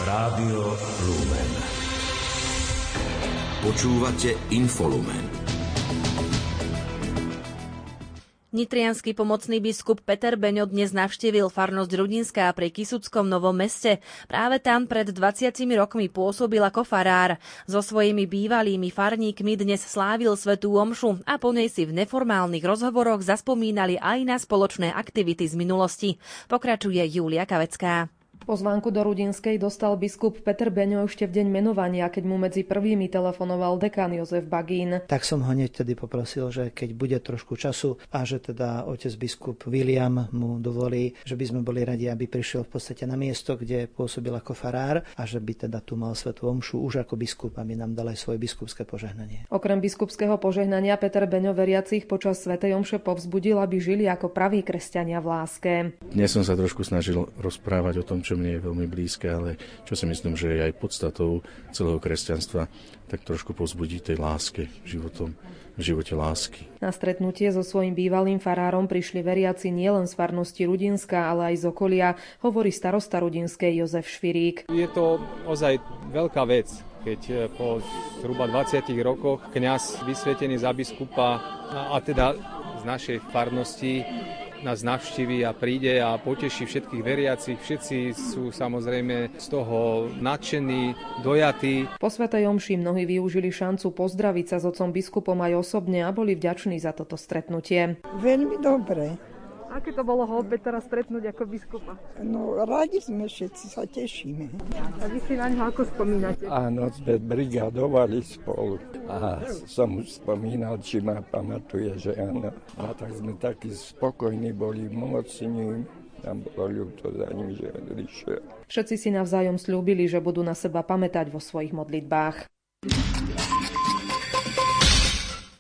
Rádio Lumen. Počúvate Infolumen. Nitriansky pomocný biskup Peter Beňo dnes navštívil farnosť Rudinská pri Kysuckom Novom Meste. Práve tam pred 20 rokmi pôsobil ako farár. So svojimi bývalými farníkmi dnes slávil svätú omšu a po nej si v neformálnych rozhovoroch zaspomínali aj na spoločné aktivity z minulosti. Pokračuje Julia Kavecká. Pozvánku do Rudinskej dostal biskup Peter Beňo ešte v deň menovania, keď mu medzi prvými telefonoval dekán Jozef Bagín. Tak som ho hneď tedy poprosil, že keď bude trošku času a že teda otec biskup William mu dovolí, že by sme boli radi, aby prišiel v podstate na miesto, kde pôsobil ako farár a že by teda tu mal svätú omšu už ako biskup, aby nám dal aj svoje biskupské požehnanie. Okrem biskupského požehnania Peter Beňo veriacich počas svätej omše povzbudil, aby žili ako praví kresťania v láske. Dnes som sa trošku snažil rozprávať o tom, čo mne je veľmi blízke, ale čo si myslím, že je aj podstatou celého kresťanstva, tak trošku povzbudiť tej láske v živote lásky. Na stretnutie so svojím bývalým farárom prišli veriaci nielen z farnosti Rudinská, ale aj z okolia, hovorí starosta Rudinskej Jozef Švirík. Je to ozaj veľká vec, keď po zhruba 20 rokoch kňaz vysvetený za biskupa a teda z našej farnosti nás navštíví a príde a poteší všetkých veriacich. Všetci sú samozrejme z toho nadšení, dojatí. Po svätej omši mnohí využili šancu pozdraviť sa s otcom biskupom aj osobne a boli vďační za toto stretnutie. Veľmi dobre. Aké to bolo ho opäť teraz stretnúť ako biskupa? No, radi sme všetci, sa tešíme. A vy si na ňo ako spomínate? Áno, sme brigadovali spolu a som mu spomínal, či ma pamatuje, že áno. A tak sme takí spokojní boli, mocní. Tam bolo ľúto za ním, že odišiel. Všetci si navzájom sľúbili, že budú na seba pamätať vo svojich modlitbách.